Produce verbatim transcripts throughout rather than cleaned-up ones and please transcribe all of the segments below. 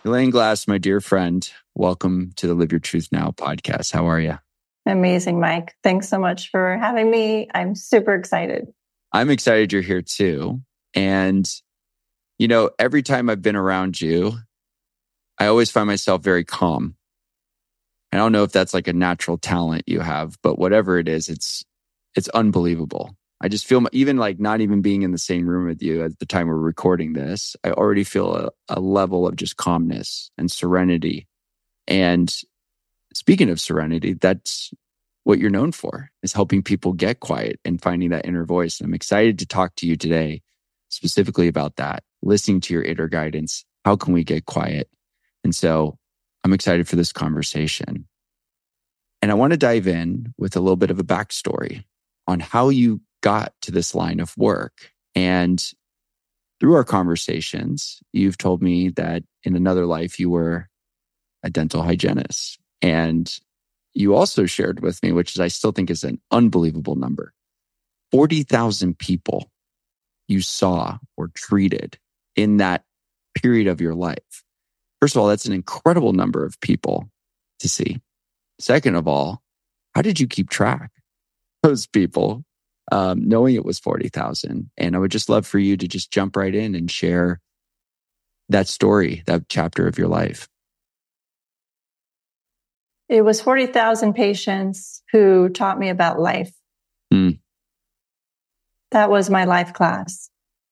Elaine Glass, my dear friend, welcome to the Live Your Truth Now podcast. How are you? Amazing, Mike. Thanks so much for having me. I'm super excited. I'm excited you're here too. And, you know, every time I've been around you, I always find myself very calm. I don't know if that's like a natural talent you have, but whatever it is, it's it's unbelievable. I just feel, even like not even being in the same room with you at the time we're recording this, I already feel a, a level of just calmness and serenity. And speaking of serenity, that's what you're known for, is helping people get quiet and finding that inner voice. And I'm excited to talk to you today specifically about that, listening to your inner guidance. How can we get quiet? And so I'm excited for this conversation. And I want to dive in with a little bit of a backstory on how you got to this line of work. And through our conversations, you've told me that in another life, you were a dental hygienist. And you also shared with me, which is I still think is an unbelievable number, forty thousand people you saw or treated in that period of your life. First of all, that's an incredible number of people to see. Second of all, how did you keep track of those people, um, knowing it was forty thousand? And I would just love for you to just jump right in and share that story, that chapter of your life. It was forty thousand patients who taught me about life. Mm. That was my life class.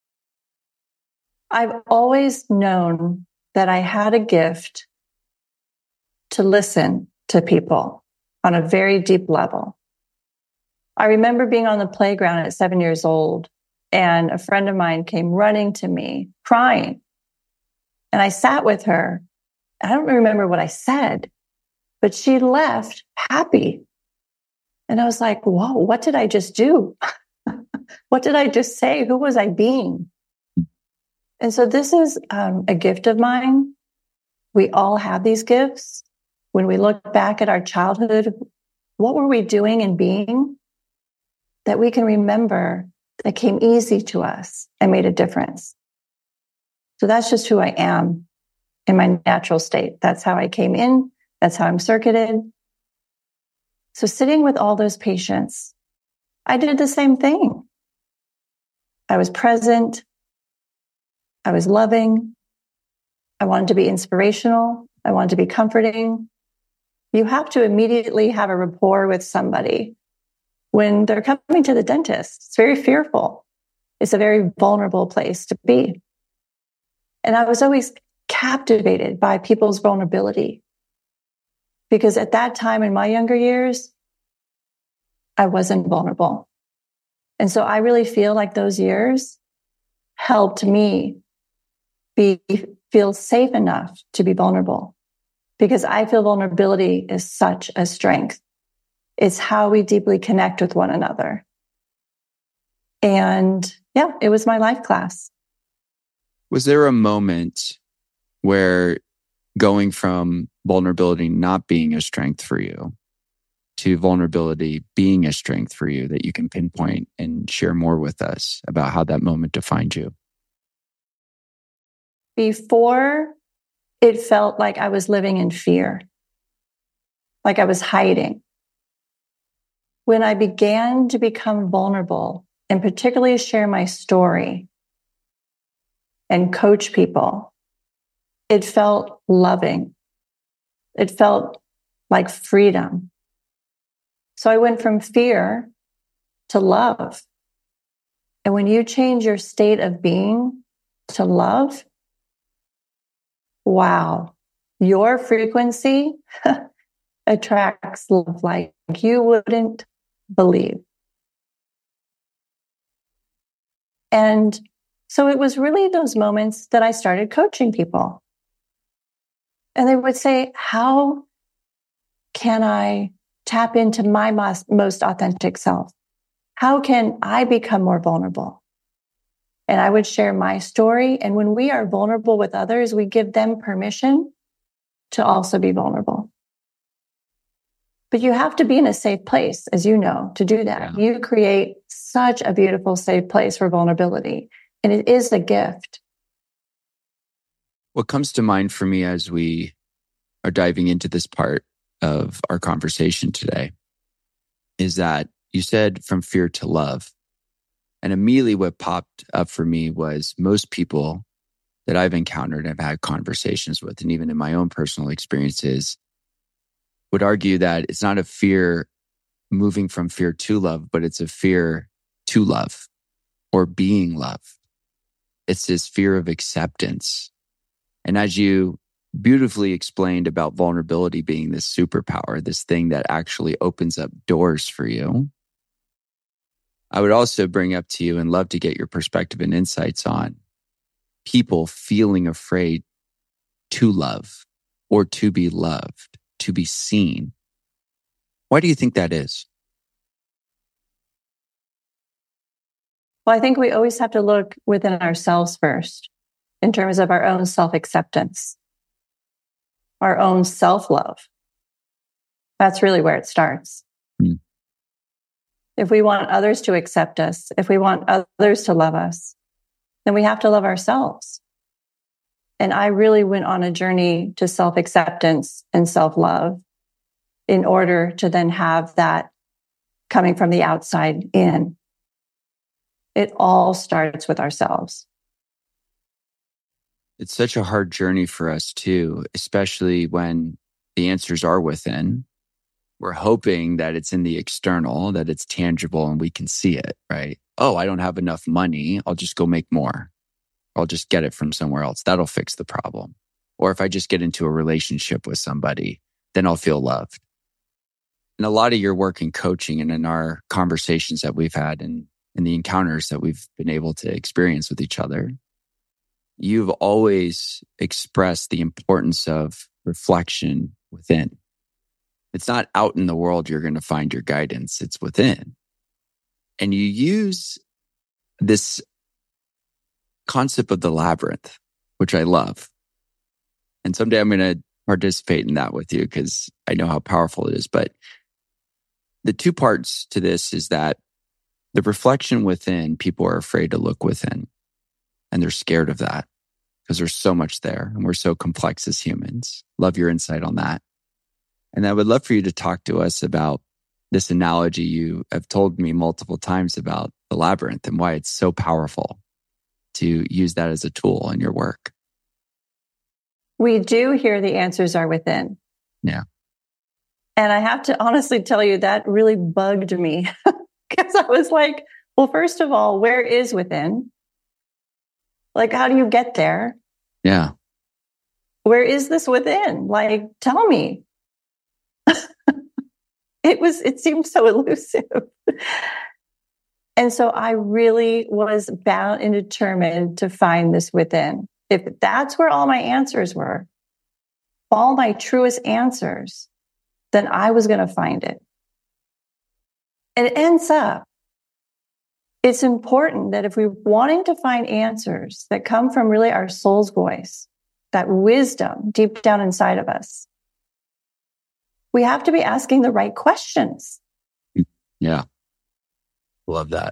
I've always known that I had a gift to listen to people on a very deep level. I remember being on the playground at seven years old, and a friend of mine came running to me, crying. And I sat with her. I don't remember what I said, but she left happy. And I was like, whoa, what did I just do? What did I just say? Who was I being? And so this is um, a gift of mine. We all have these gifts. When we look back at our childhood, what were we doing and being that we can remember that came easy to us and made a difference? So that's just who I am in my natural state. That's how I came in. That's how I'm circuited. So sitting with all those patients, I did the same thing. I was present. I was loving. I wanted to be inspirational. I wanted to be comforting. You have to immediately have a rapport with somebody when they're coming to the dentist. It's very fearful. It's a very vulnerable place to be. And I was always captivated by people's vulnerability, because at that time in my younger years, I wasn't vulnerable. And so I really feel like those years helped me be feel safe enough to be vulnerable, because I feel vulnerability is such a strength. It's how we deeply connect with one another. And yeah, it was my life class. Was there a moment where going from vulnerability not being a strength for you to vulnerability being a strength for you that you can pinpoint and share more with us about how that moment defined you? Before, it felt like I was living in fear, like I was hiding. When I began to become vulnerable and particularly share my story and coach people, it felt loving. It felt like freedom. So I went from fear to love. And when you change your state of being to love, wow, your frequency attracts love like you wouldn't believe. And so it was really those moments that I started coaching people. And they would say, how can I tap into my most, most authentic self? How can I become more vulnerable? And I would share my story. And when we are vulnerable with others, we give them permission to also be vulnerable. But you have to be in a safe place, as you know, to do that. Yeah. You create such a beautiful, safe place for vulnerability. And it is a gift. What comes to mind for me as we are diving into this part of our conversation today is that you said from fear to love. And immediately what popped up for me was most people that I've encountered, I've had conversations with, and even in my own personal experiences, would argue that it's not a fear moving from fear to love, but it's a fear to love or being loved. It's this fear of acceptance. And as you beautifully explained about vulnerability being this superpower, this thing that actually opens up doors for you, I would also bring up to you and love to get your perspective and insights on people feeling afraid to love or to be loved, to be seen. Why do you think that is? Well, I think we always have to look within ourselves first in terms of our own self-acceptance, our own self-love. That's really where it starts. Mm. If we want others to accept us, if we want others to love us, then we have to love ourselves. And I really went on a journey to self-acceptance and self-love in order to then have that coming from the outside in. It all starts with ourselves. It's such a hard journey for us too, especially when the answers are within. We're hoping that it's in the external, that it's tangible and we can see it, right? Oh, I don't have enough money. I'll just go make more. I'll just get it from somewhere else. That'll fix the problem. Or if I just get into a relationship with somebody, then I'll feel loved. And a lot of your work in coaching and in our conversations that we've had and in the encounters that we've been able to experience with each other, you've always expressed the importance of reflection within. It's not out in the world you're going to find your guidance. It's within. And you use this concept of the labyrinth, which I love. And someday I'm going to participate in that with you because I know how powerful it is. But the two parts to this is that the reflection within, people are afraid to look within. And they're scared of that because there's so much there and we're so complex as humans. Love your insight on that. And I would love for you to talk to us about this analogy you have told me multiple times about the labyrinth and why it's so powerful to use that as a tool in your work. We do hear the answers are within. Yeah. And I have to honestly tell you, that really bugged me because I was like, well, first of all, where is within? Like, how do you get there? Yeah. Where is this within? Like, tell me. It was, it seemed so elusive. And so I really was bound and determined to find this within. If that's where all my answers were, all my truest answers, then I was going to find it. And it ends up, it's important that if we're wanting to find answers that come from really our soul's voice, that wisdom deep down inside of us, we have to be asking the right questions. Yeah. Love that.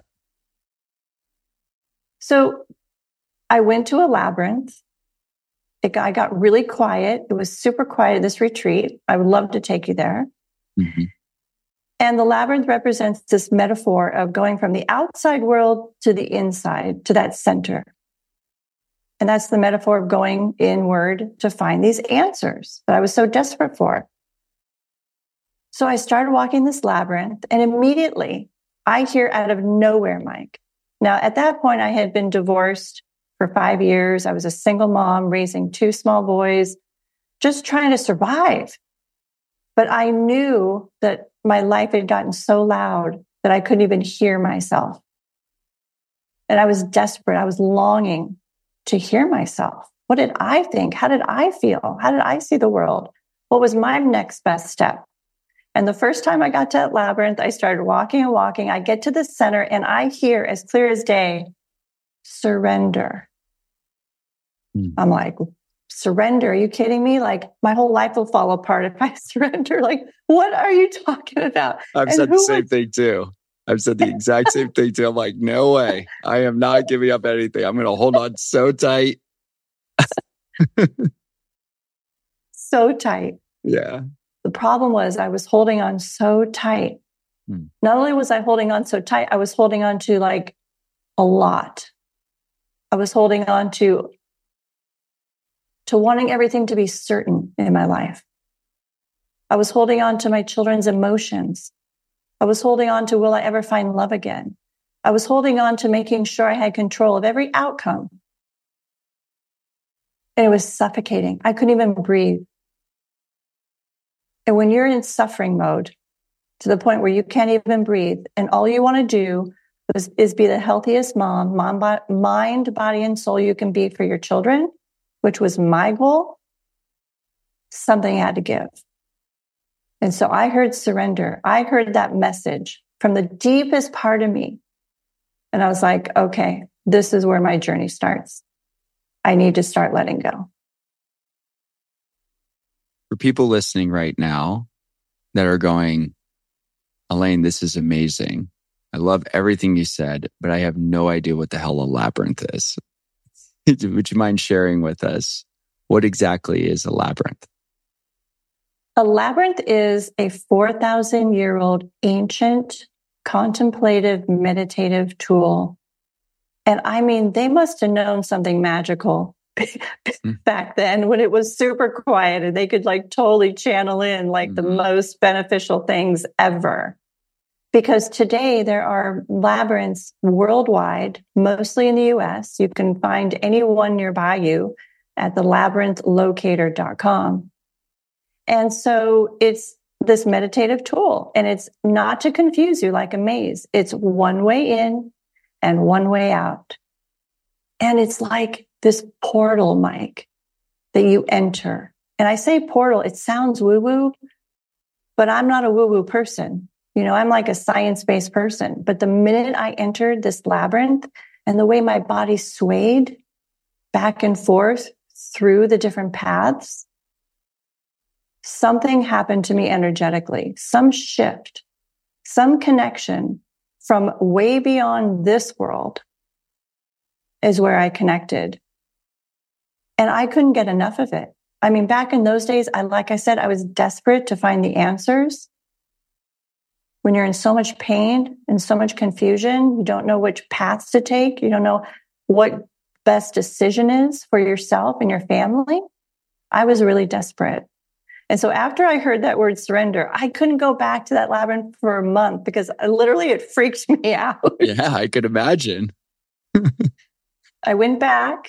So I went to a labyrinth. It got, I got really quiet. It was super quiet at this retreat. I would love to take you there. Mm-hmm. And the labyrinth represents this metaphor of going from the outside world to the inside, to that center. And that's the metaphor of going inward to find these answers that I was so desperate for. So I started walking this labyrinth, and immediately I hear out of nowhere, Mike. Now, at that point, I had been divorced for five years. I was a single mom raising two small boys, just trying to survive. But I knew that my life had gotten so loud that I couldn't even hear myself. And I was desperate. I was longing to hear myself. What did I think? How did I feel? How did I see the world? What was my next best step? And the first time I got to that labyrinth, I started walking and walking. I get to the center and I hear as clear as day, surrender. Mm. I'm like, surrender? Are you kidding me? Like, my whole life will fall apart if I surrender. Like, what are you talking about? I've and said the same was- thing too. I've said the exact same thing too. I'm like, no way. I am not giving up anything. I'm going to hold on so tight. So tight. Yeah. The problem was I was holding on so tight. Hmm. Not only was I holding on so tight, I was holding on to like a lot. I was holding on to, to wanting everything to be certain in my life. I was holding on to my children's emotions. I was holding on to, will I ever find love again? I was holding on to making sure I had control of every outcome. And it was suffocating. I couldn't even breathe. And when you're in suffering mode to the point where you can't even breathe and all you want to do is, is be the healthiest mom, mom, mind, body, and soul you can be for your children, which was my goal, something had to give. And so I heard surrender. I heard that message from the deepest part of me. And I was like, okay, this is where my journey starts. I need to start letting go. For people listening right now that are going, Elaine, this is amazing. I love everything you said, but I have no idea what the hell a labyrinth is. Would you mind sharing with us what exactly is a labyrinth? A labyrinth is a four thousand year old ancient contemplative meditative tool. And I mean, they must have known something magical back then when it was super quiet and they could like totally channel in like mm-hmm. the most beneficial things ever. Because today there are labyrinths worldwide, mostly in the U S. You can find any one nearby you at the labyrinth locator dot com. And so it's this meditative tool, and it's not to confuse you like a maze. It's one way in and one way out. And it's like this portal, Mike, that you enter. And I say portal, it sounds woo-woo, but I'm not a woo-woo person. You know, I'm like a science-based person. But the minute I entered this labyrinth and the way my body swayed back and forth through the different paths, something happened to me energetically, some shift, some connection from way beyond this world is where I connected. And I couldn't get enough of it. I mean, back in those days, I, like I said, I was desperate to find the answers. When you're in so much pain and so much confusion, you don't know which paths to take. You don't know what best decision is for yourself and your family. I was really desperate. And so after I heard that word surrender, I couldn't go back to that labyrinth for a month because literally it freaked me out. Yeah, I could imagine. I went back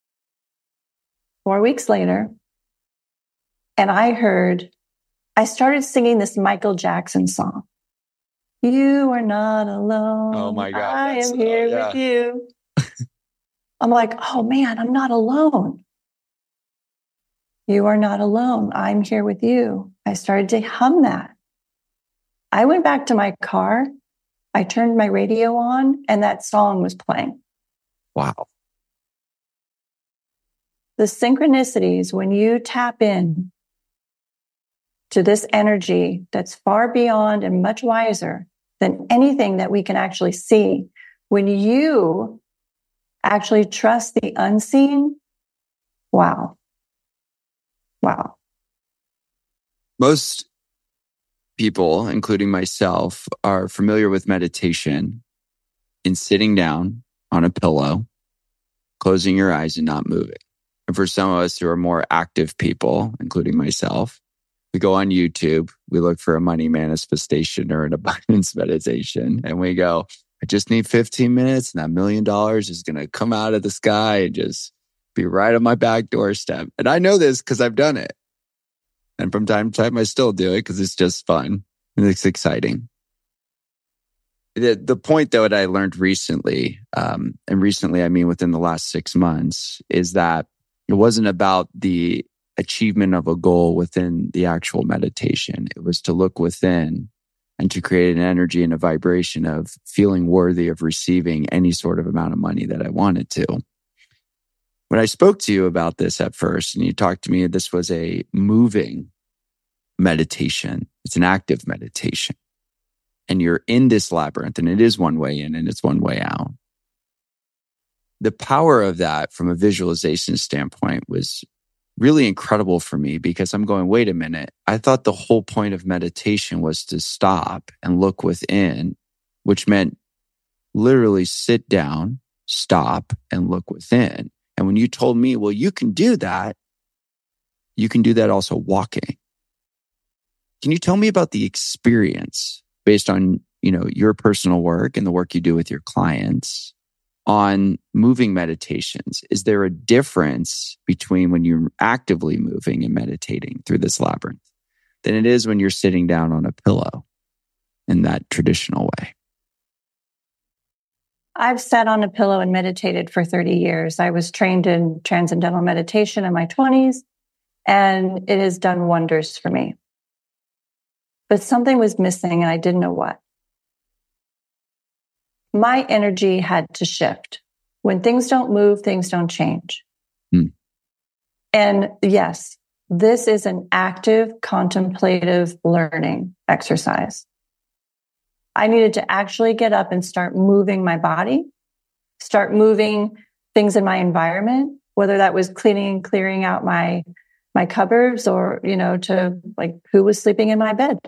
four weeks later and I heard, I started singing this Michael Jackson song. You are not alone. Oh my God. I am here oh, yeah. with you. I'm like, oh man, I'm not alone. You are not alone. I'm here with you. I started to hum that. I went back to my car. I turned my radio on and that song was playing. Wow. The synchronicities, when you tap in to this energy that's far beyond and much wiser than anything that we can actually see, when you actually trust the unseen, wow. Wow. Most people, including myself, are familiar with meditation in sitting down on a pillow, closing your eyes and not moving. And for some of us who are more active people, including myself, we go on YouTube, we look for a money manifestation or an abundance meditation, and we go, I just need fifteen minutes and that million dollars is going to come out of the sky and just be right on my back doorstep. And I know this because I've done it. And from time to time, I still do it because it's just fun and it's exciting. The, the point, though, that I learned recently, um, and recently I mean within the last six months, is that it wasn't about the achievement of a goal within the actual meditation. It was to look within and to create an energy and a vibration of feeling worthy of receiving any sort of amount of money that I wanted to. When I spoke to you about this at first, and you talked to me, this was a moving meditation. It's an active meditation. And you're in this labyrinth, and it is one way in and it's one way out. The power of that from a visualization standpoint was really incredible for me because I'm going, wait a minute. I thought the whole point of meditation was to stop and look within, which meant literally sit down, stop, and look within. And when you told me, well, you can do that, you can do that also walking. Can you tell me about the experience based on, you know, your personal work and the work you do with your clients on moving meditations? Is there a difference between when you're actively moving and meditating through this labyrinth than it is when you're sitting down on a pillow in that traditional way? I've sat on a pillow and meditated for thirty years. I was trained in transcendental meditation in my twenties, and it has done wonders for me. But something was missing and I didn't know what. My energy had to shift. When things don't move, things don't change. Hmm. And yes, this is an active, contemplative learning exercise. I needed to actually get up and start moving my body, start moving things in my environment, whether that was cleaning and clearing out my my cupboards or, you know, to like who was sleeping in my bed.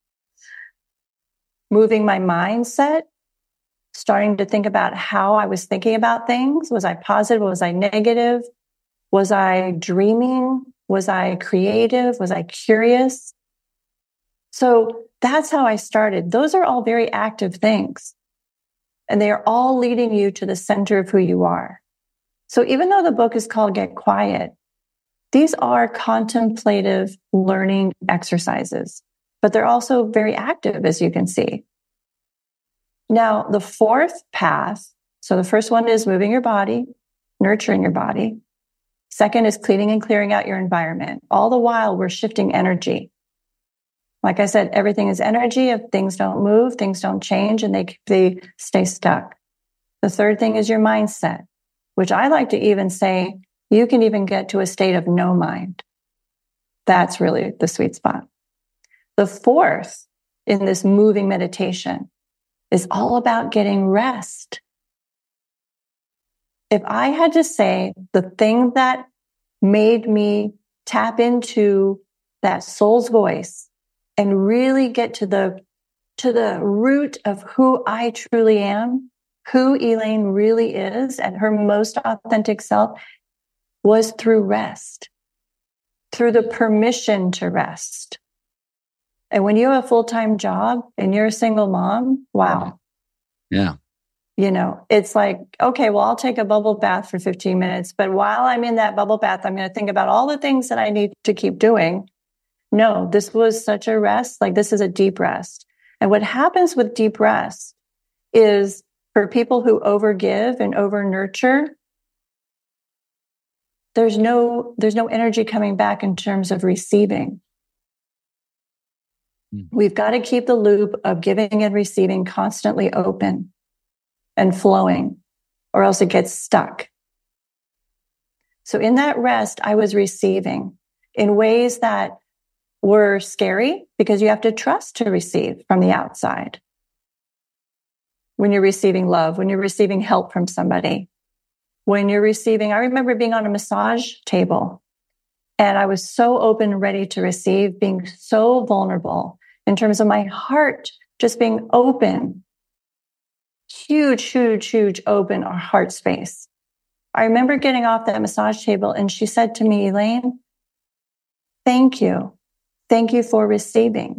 Moving my mindset, starting to think about how I was thinking about things. Was I positive? Was I negative? Was I dreaming? Was I creative? Was I curious? So that's how I started. Those are all very active things. And they are all leading you to the center of who you are. So even though the book is called Get Quiet, these are contemplative learning exercises, but they're also very active, as you can see. Now, the fourth path, so the first one is moving your body, nurturing your body. Second is cleaning and clearing out your environment. All the while, we're shifting energy. Like I said, everything is energy. If things don't move, things don't change, and they, they stay stuck. The third thing is your mindset, which I like to even say, you can even get to a state of no mind. That's really the sweet spot. The fourth in this moving meditation is all about getting rest. If I had to say the thing that made me tap into that soul's voice and really get to the, to the root of who I truly am, who Elaine really is at her most authentic self, was through rest, through the permission to rest. And when you have a full-time job and you're a single mom, wow. Yeah. You know, it's like, okay, well, I'll take a bubble bath for fifteen minutes. But while I'm in that bubble bath, I'm going to think about all the things that I need to keep doing. No, this was such a rest. Like, this is a deep rest. And what happens with deep rest is for people who overgive and over nurture, there's no, there's no energy coming back in terms of receiving. Mm. We've got to keep the loop of giving and receiving constantly open and flowing, or else it gets stuck. So in that rest, I was receiving in ways that were scary because you have to trust to receive from the outside. When you're receiving love, when you're receiving help from somebody, when you're receiving, I remember being on a massage table and I was so open and ready to receive, being so vulnerable in terms of my heart, just being open, huge, huge, huge open heart space. I remember getting off that massage table and she said to me, Elaine, thank you. Thank you for receiving.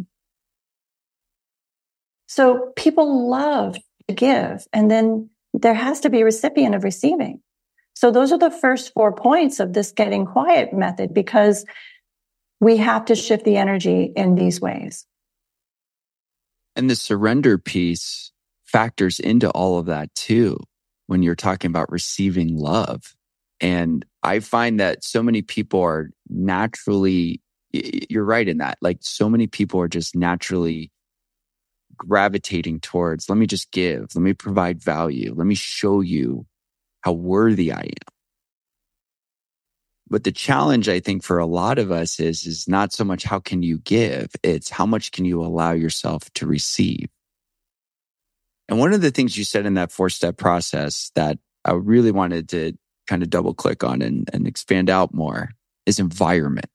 So people love to give, and then there has to be a recipient of receiving. So those are the first four points of this getting quiet method, because we have to shift the energy in these ways. And the surrender piece factors into all of that too, when you're talking about receiving love. And I find that so many people are naturally, you're right in that, like so many people are just naturally gravitating towards, let me just give, let me provide value, let me show you how worthy I am. But the challenge, I think, for a lot of us is, is not so much how can you give, it's how much can you allow yourself to receive. And one of the things you said in that four-step process that I really wanted to kind of double click on and, and expand out more is environment.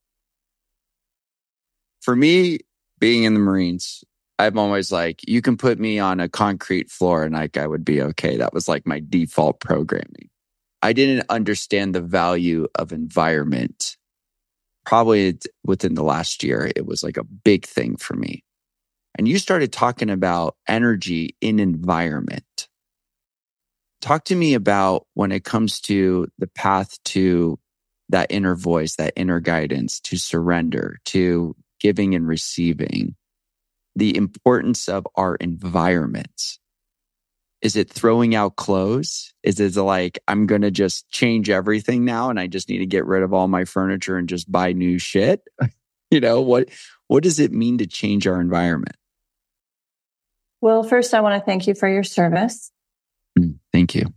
For me, being in the Marines, I'm always like, you can put me on a concrete floor and like I would be okay. That was like my default programming. I didn't understand the value of environment. Probably within the last year, it was like a big thing for me. And you started talking about energy in environment. Talk to me about when it comes to the path to that inner voice, that inner guidance, to surrender, to giving and receiving, the importance of our environments. Is it throwing out clothes? Is it like, I'm going to just change everything now and I just need to get rid of all my furniture and just buy new shit? You know, what, what does it mean to change our environment? Well, first, I want to thank you for your service. Mm, thank you.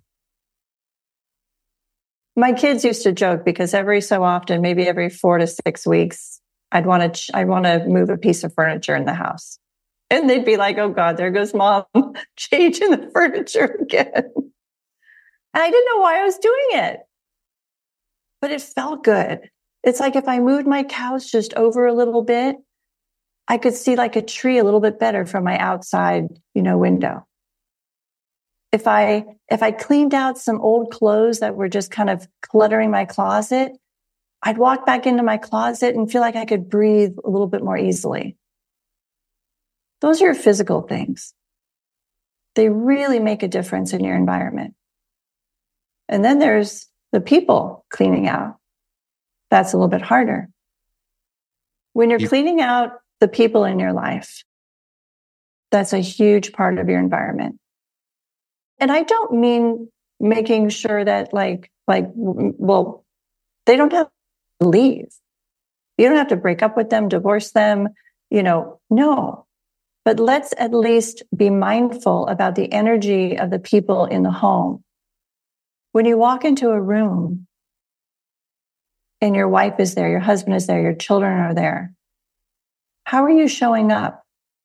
My kids used to joke because every so often, maybe every four to six weeks, I'd want to, ch- I'd want to move a piece of furniture in the house. And they'd be like, oh God, there goes mom changing the furniture again. And I didn't know why I was doing it, but it felt good. It's like if I moved my couch just over a little bit, I could see like a tree a little bit better from my outside, you know, window. If I, if I cleaned out some old clothes that were just kind of cluttering my closet, I'd walk back into my closet and feel like I could breathe a little bit more easily. Those are your physical things. They really make a difference in your environment. And then there's the people cleaning out. That's a little bit harder. When you're You- cleaning out the people in your life, that's a huge part of your environment. And I don't mean making sure that like, like, well, they don't have to leave. You don't have to break up with them, divorce them, you know, no. But let's at least be mindful about the energy of the people in the home. When you walk into a room and your wife is there, your husband is there, your children are there, how are you showing up?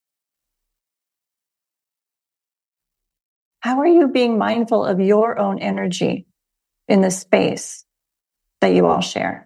How are you being mindful of your own energy in the space that you all share?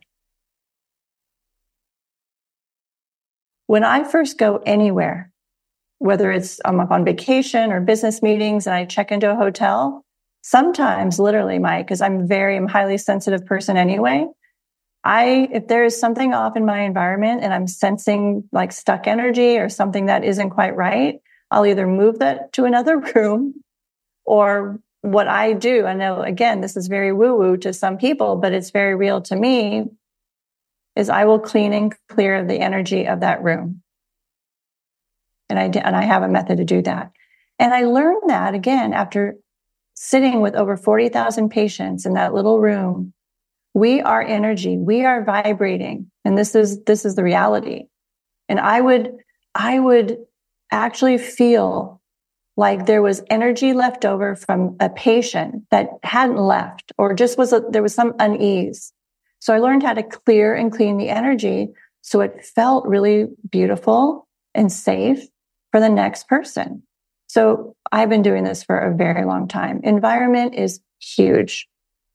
When I first go anywhere, whether it's I'm up on vacation or business meetings and I check into a hotel, sometimes literally, Mike, because I'm very, I'm a highly sensitive person anyway. I, if there is something off in my environment and I'm sensing like stuck energy or something that isn't quite right, I'll either move that to another room. Or what I do, I know, again, this is very woo-woo to some people, but it's very real to me, is I will clean and clear the energy of that room. And I, and I have a method to do that. And I learned that, again, after sitting with over forty thousand patients in that little room. We are energy. We are vibrating. And this is, this is the reality. And I would, I would actually feel like there was energy left over from a patient that hadn't left, or just was, a, there was some unease. So I learned how to clear and clean the energy so it felt really beautiful and safe for the next person. So I've been doing this for a very long time. Environment is huge.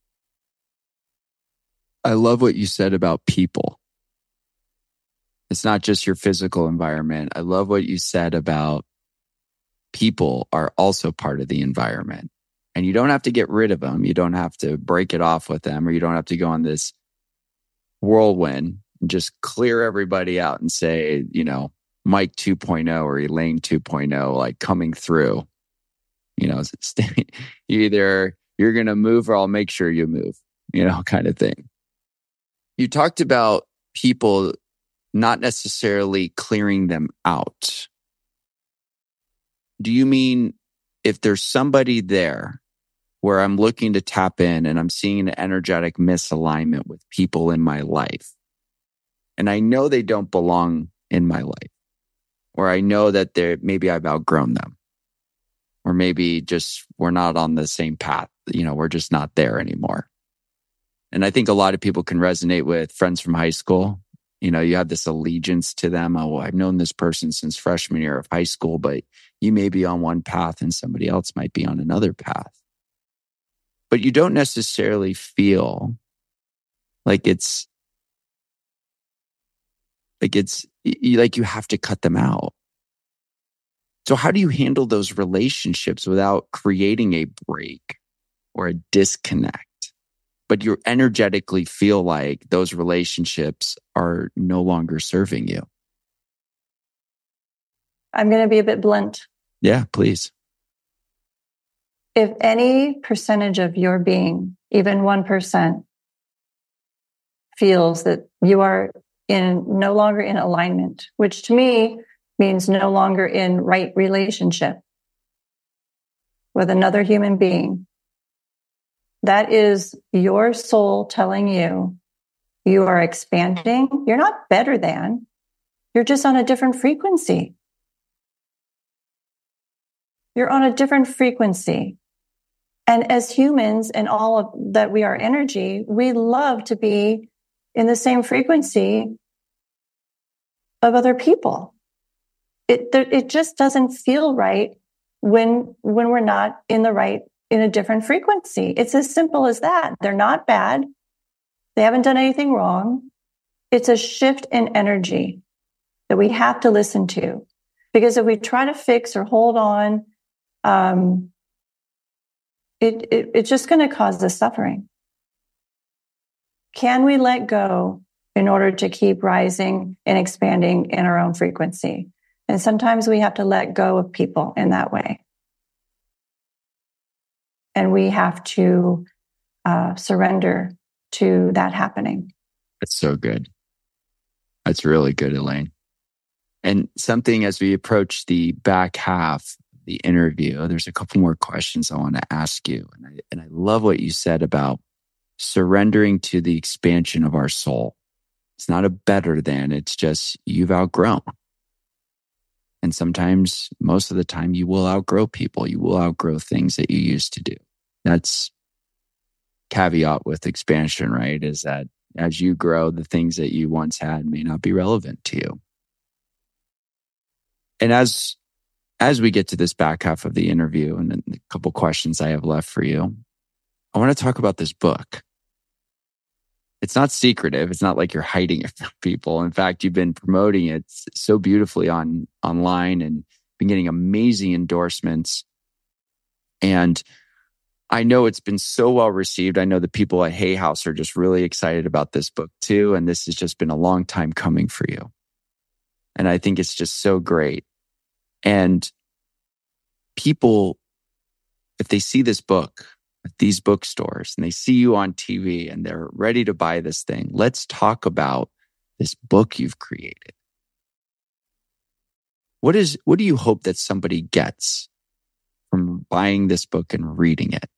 I love what you said about people. It's not just your physical environment. I love what you said about people are also part of the environment. And you don't have to get rid of them. You don't have to break it off with them, or you don't have to go on this whirlwind and just clear everybody out and say, you know, Mike two point oh or Elaine two point oh, like coming through. You know, either you're going to move or I'll make sure you move, you know, kind of thing. You talked about people not necessarily clearing them out. Do you mean if there's somebody there where I'm looking to tap in and I'm seeing an energetic misalignment with people in my life, and I know they don't belong in my life, or I know that they're, maybe I've outgrown them, or maybe just we're not on the same path, you know, we're just not there anymore. And I think a lot of people can resonate with friends from high school. You know, you have this allegiance to them. Oh, well, I've known this person since freshman year of high school, but you may be on one path and somebody else might be on another path. But you don't necessarily feel like it's Like it's you, like you have to cut them out. So how do you handle those relationships without creating a break or a disconnect? But you energetically feel like those relationships are no longer serving you. I'm going to be a bit blunt. Yeah, please. If any percentage of your being, even one percent, feels that you are in no longer in alignment, which to me means no longer in right relationship with another human being, that is your soul telling you you are expanding. You're not better than, you're just on a different frequency. You're on a different frequency. And as humans and all of that we are energy, we love to be in the same frequency of other people. It, it just doesn't feel right when, when we're not in the right, in a different frequency. It's as simple as that. They're not bad. They haven't done anything wrong. It's a shift in energy that we have to listen to. Because if we try to fix or hold on, um, it, it it's just going to cause us suffering. Can we let go in order to keep rising and expanding in our own frequency? And sometimes we have to let go of people in that way. And we have to uh, surrender to that happening. That's so good. That's really good, Elaine. And something as we approach the back half of the interview, there's a couple more questions I want to ask you. And I, and I love what you said about surrendering to the expansion of our soul. It's not a better than, it's just you've outgrown. And sometimes, most of the time, you will outgrow people. You will outgrow things that you used to do. That's caveat with expansion, right? Is that as you grow, the things that you once had may not be relevant to you. And as as we get to this back half of the interview and a couple questions I have left for you, I want to talk about this book. It's not secretive. It's not like you're hiding it from people. In fact, you've been promoting it so beautifully on online and been getting amazing endorsements. And I know it's been so well received. I know the people at Hay House are just really excited about this book too. And this has just been a long time coming for you. And I think it's just so great. And people, if they see this book at these bookstores and they see you on T V and they're ready to buy this thing, let's talk about this book you've created. What is, what do you hope that somebody gets from buying this book and reading it?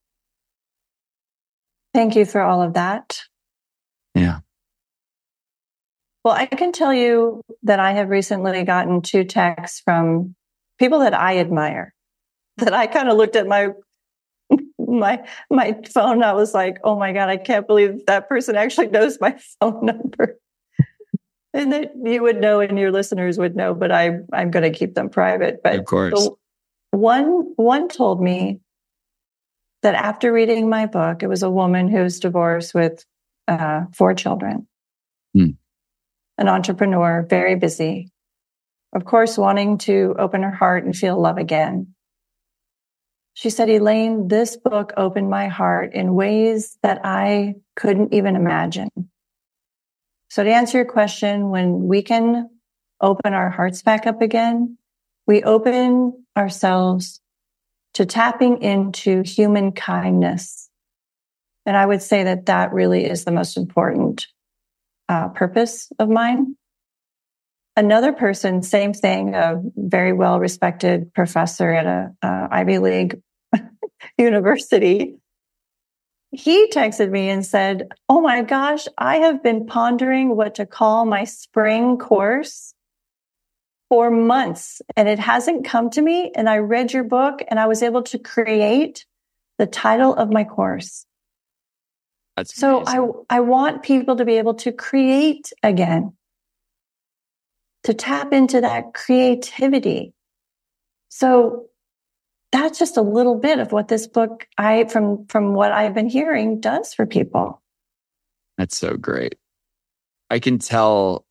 Thank you for all of that. Yeah. Well, I can tell you that I have recently gotten two texts from people that I admire, that I kind of looked at my my my phone and I was like, oh my God, I can't believe that person actually knows my phone number. And that you would know and your listeners would know, but I, I'm going to keep them private. But of course. The, one, one told me that after reading my book, it was a woman who's divorced with uh, four children, hmm. an entrepreneur, very busy, of course, wanting to open her heart and feel love again. She said, Elaine, this book opened my heart in ways that I couldn't even imagine. So to answer your question, when we can open our hearts back up again, we open ourselves to tapping into human kindness. And I would say that that really is the most important uh, purpose of mine. Another person, same thing, a very well-respected professor at a uh, Ivy League university, he texted me and said, oh my gosh, I have been pondering what to call my spring course for months, and it hasn't come to me. And I read your book and I was able to create the title of my course. That's so I, I want people to be able to create again, to tap into that creativity. So that's just a little bit of what this book, I from from what I've been hearing, does for people. That's so great. I can tell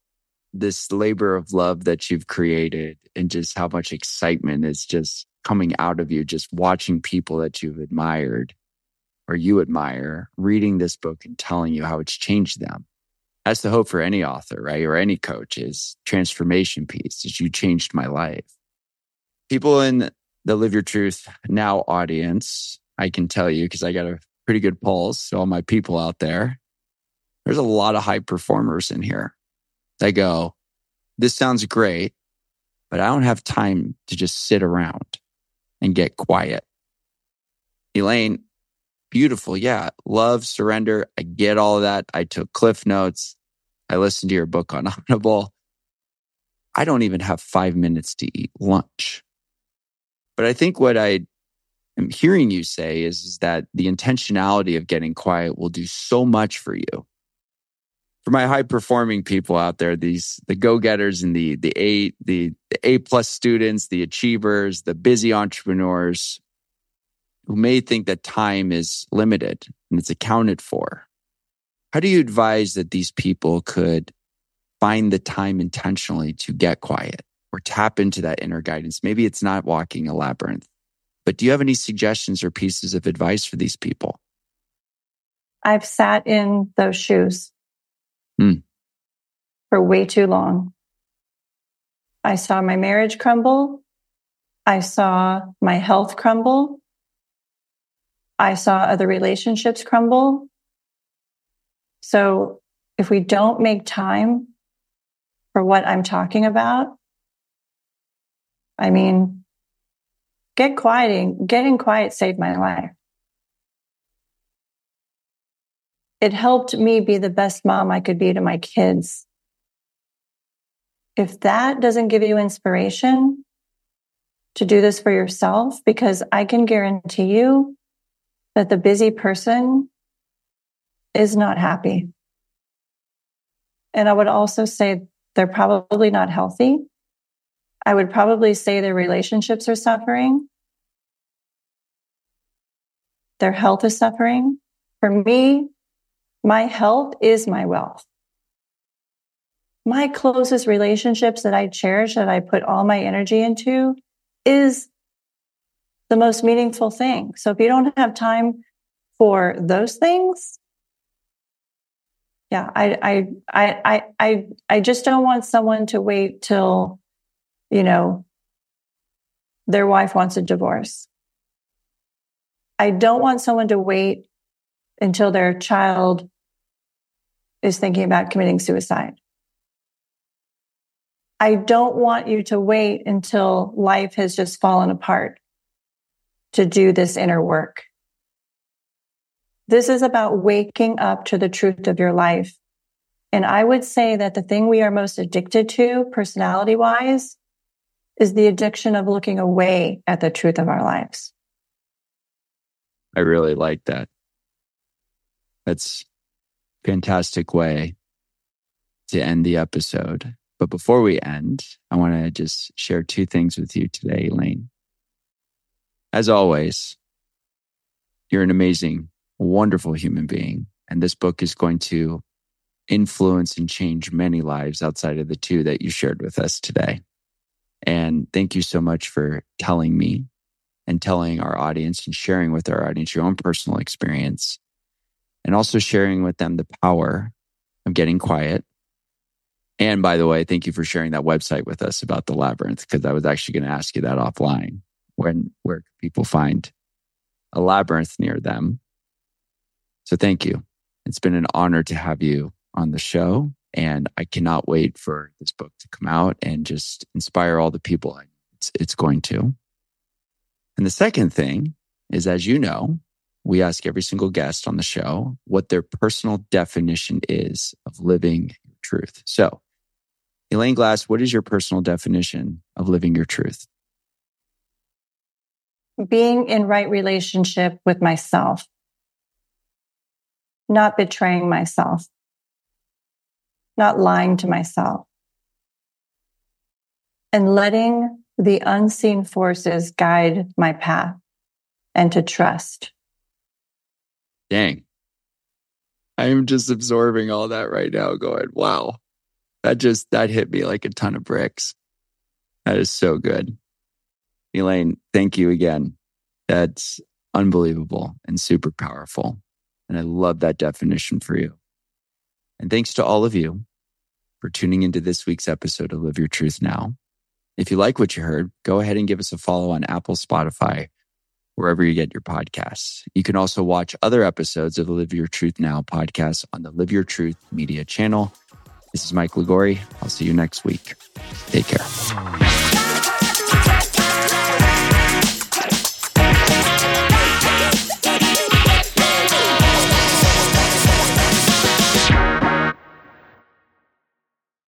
this labor of love that you've created and just how much excitement is just coming out of you, just watching people that you've admired or you admire reading this book and telling you how it's changed them. That's the hope for any author, right? Or any coach is transformation piece. Is you changed my life. People in the Live Your Truth Now audience, I can tell you, because I got a pretty good pulse to all my people out there. There's a lot of high performers in here. They go, this sounds great, but I don't have time to just sit around and get quiet. Elaine, beautiful. Yeah. Love, surrender. I get all of that. I took Cliff Notes. I listened to your book on Audible. I don't even have five minutes to eat lunch. But I think what I am hearing you say is, is that the intentionality of getting quiet will do so much for you. For my high performing people out there, these the go-getters and the the A the, the A plus students, the achievers, the busy entrepreneurs who may think that time is limited and it's accounted for. How do you advise that these people could find the time intentionally to get quiet or tap into that inner guidance? Maybe it's not walking a labyrinth, but do you have any suggestions or pieces of advice for these people? I've sat in those shoes Mm. for way too long. I saw my marriage crumble. I saw my health crumble. I saw other relationships crumble. So if we don't make time for what I'm talking about, I mean, get quieting, getting quiet saved my life. It helped me be the best mom I could be to my kids. If that doesn't give you inspiration to do this for yourself, because I can guarantee you that the busy person is not happy. And I would also say they're probably not healthy. I would probably say their relationships are suffering. Their health is suffering. For me, my health is my wealth. My closest relationships that I cherish, that I put all my energy into, is the most meaningful thing. So if you don't have time for those things, yeah, I, I, I, I, I, I just don't want someone to wait till, you know, their wife wants a divorce. I don't want someone to wait until their child is thinking about committing suicide. I don't want you to wait until life has just fallen apart to do this inner work. This is about waking up to the truth of your life. And I would say that the thing we are most addicted to, personality-wise, is the addiction of looking away at the truth of our lives. I really like that. That's a fantastic way to end the episode. But before we end, I want to just share two things with you today, Elaine. As always, you're an amazing, wonderful human being. And this book is going to influence and change many lives outside of the two that you shared with us today. And thank you so much for telling me and telling our audience and sharing with our audience your own personal experience. And also sharing with them the power of getting quiet. And by the way, thank you for sharing that website with us about the labyrinth, because I was actually going to ask you that offline. When, where can people find a labyrinth near them? So thank you. It's been an honor to have you on the show. And I cannot wait for this book to come out and just inspire all the people it's, it's going to. And the second thing is, as you know, we ask every single guest on the show what their personal definition is of living your truth. So, Elaine Glass, what is your personal definition of living your truth? Being in right relationship with myself, not betraying myself, not lying to myself, and letting the unseen forces guide my path, and to trust. Dang. I am just absorbing all that right now, going, wow. That just, that hit me like a ton of bricks. That is so good. Elaine, thank you again. That's unbelievable and super powerful. And I love that definition for you. And thanks to all of you for tuning into this week's episode of Live Your Truth Now. If you like what you heard, go ahead and give us a follow on Apple, Spotify, wherever you get your podcasts. You can also watch other episodes of the Live Your Truth Now podcast on the Live Your Truth Media channel. This is Mike Liguori. I'll see you next week. Take care.